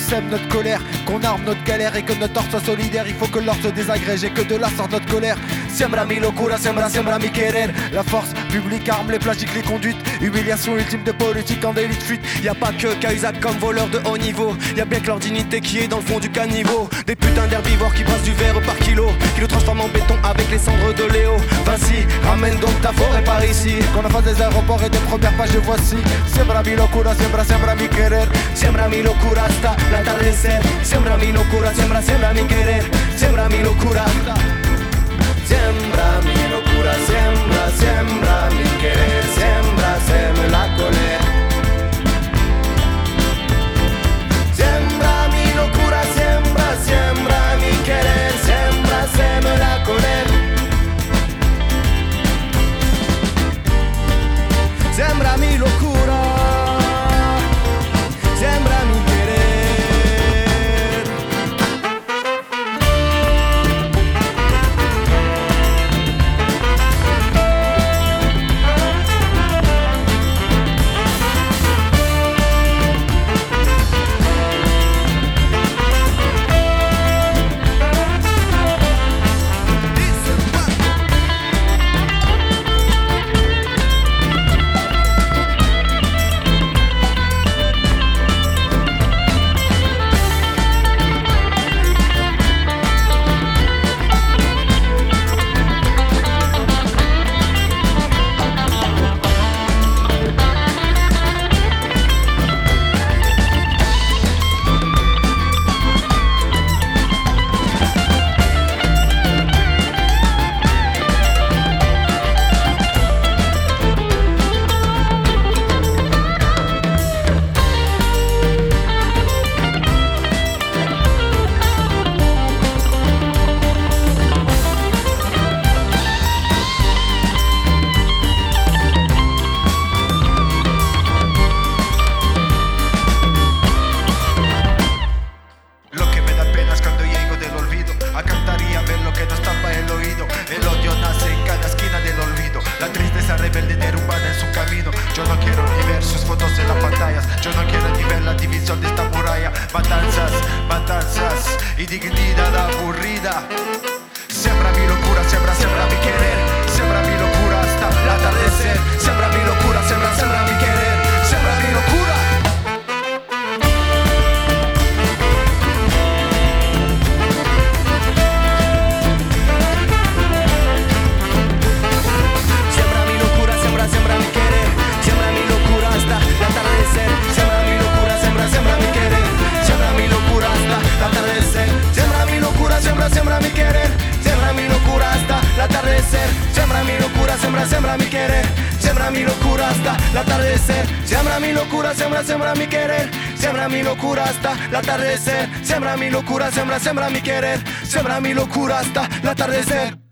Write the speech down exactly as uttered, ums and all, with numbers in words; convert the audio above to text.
sème notre colère, qu'on arme notre galère et que notre ordre soit solidaire. Il faut que l'ordre se désagrège et que de là sorte notre colère. Siembra mi locura, siembra, siembra mi querer. La force publique arme les plagiques, les conduites. Humiliation ultime de politique en délit de fuite. Y'a pas que Cahuzac comme voleur de haut niveau. Y'a bien que leur dignité qui est dans le fond du caniveau. Des putains d'herbivores qui brassent du verre par kilo, qui le transforment en béton avec les cendres de Léo. Vinci, ramène donc ta forêt par ici. Qu'on en fasse des aéroports et des premières pages de voici. Siembra mi locura, siembra, siembra mi querer. Siembra mi locura hasta el atardecer. Siembra mi locura, siembra, siembra mi querer. Siembra mi locura. Siembra mi locura, siembra, siembra mi querer. Siembra, seme la colère. Siembra mi locura, siembra, siembra mi querer. Siembra, seme la colère. Siembra mi locura, siembra mi querer. Y dignidad aburrida. Siembra mi locura, siembra, siembra mi querer. Siembra mi locura hasta el atardecer. Siembra mi locura, siembra, siembra mi querer. Siembra mi locura. Siembra mi locura, siembra, siembra mi querer. Siembra mi locura hasta el atardecer. Siembra mi locura, siembra, siembra mi querer. Siembra mi locura hasta el atardecer. Siembra mi locura, siembra, siembra mi querer. Siembra mi locura hasta el atardecer. Siembra mi locura, siembra, siembra mi querer. Siembra mi locura hasta el atardecer. Siembra mi locura, siembra, siembra mi querer. Siembra mi locura hasta el atardecer. Siembra mi locura, siembra, siembra mi querer. Siembra mi locura hasta el atardecer.